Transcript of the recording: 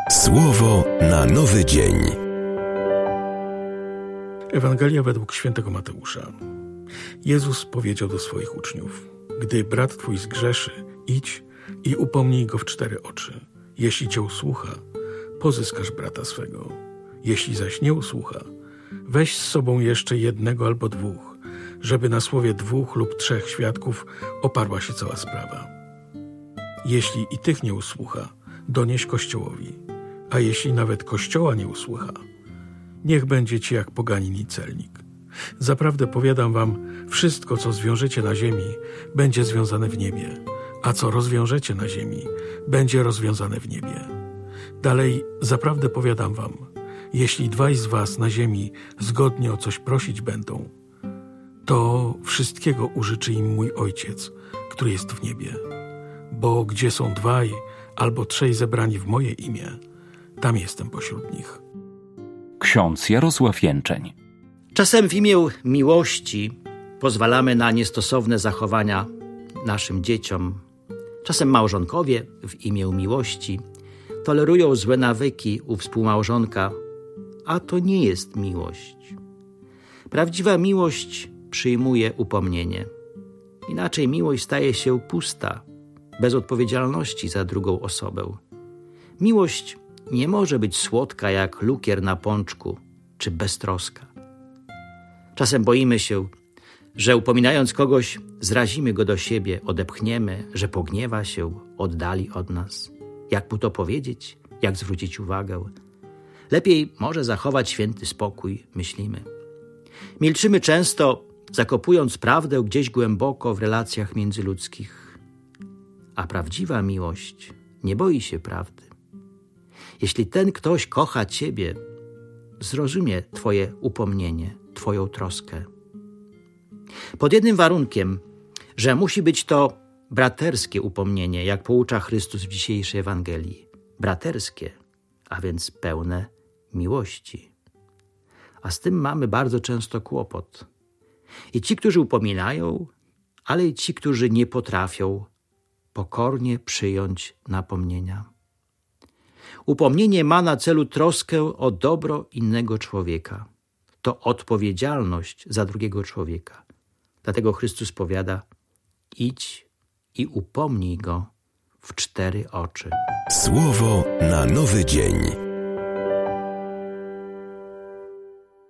Słowo na nowy dzień. Ewangelia według świętego Mateusza. Jezus powiedział do swoich uczniów: gdy brat twój zgrzeszy, idź i upomnij go w 4 oczy. Jeśli cię usłucha, pozyskasz brata swego. Jeśli zaś nie usłucha, weź z sobą jeszcze 1 albo 2, żeby na słowie 2 lub 3 świadków oparła się cała sprawa. Jeśli i tych nie usłucha, donieś Kościołowi, a jeśli nawet Kościoła nie usłucha, niech będzie ci jak poganin i celnik. Zaprawdę powiadam wam, wszystko, co zwiążecie na ziemi, będzie związane w niebie, a co rozwiążecie na ziemi, będzie rozwiązane w niebie. Dalej, zaprawdę powiadam wam, jeśli 2 z was na ziemi zgodnie o coś prosić będą, to wszystkiego użyczy im mój Ojciec, który jest w niebie. Bo gdzie są 2 albo 3 zebrani w moje imię, tam jestem pośród nich. Ksiądz Jarosław Jęczeń. Czasem w imię miłości pozwalamy na niestosowne zachowania naszym dzieciom. Czasem małżonkowie w imię miłości tolerują złe nawyki u współmałżonka, a to nie jest miłość. Prawdziwa miłość przyjmuje upomnienie. Inaczej miłość staje się pusta, bez odpowiedzialności za drugą osobę. Miłość nie może być słodka jak lukier na pączku, czy beztroska. Czasem boimy się, że upominając kogoś, zrazimy go do siebie, odepchniemy, że pogniewa się, oddali od nas. Jak mu to powiedzieć? Jak zwrócić uwagę? Lepiej może zachować święty spokój, myślimy. Milczymy często, zakopując prawdę gdzieś głęboko w relacjach międzyludzkich. A prawdziwa miłość nie boi się prawdy. Jeśli ten ktoś kocha ciebie, zrozumie twoje upomnienie, twoją troskę. Pod jednym warunkiem, że musi być to braterskie upomnienie, jak poucza Chrystus w dzisiejszej Ewangelii. Braterskie, a więc pełne miłości. A z tym mamy bardzo często kłopot. I ci, którzy upominają, ale i ci, którzy nie potrafią pokornie przyjąć napomnienia. Upomnienie ma na celu troskę o dobro innego człowieka. To odpowiedzialność za drugiego człowieka. Dlatego Chrystus powiada: idź i upomnij go w 4 oczy. Słowo na nowy dzień.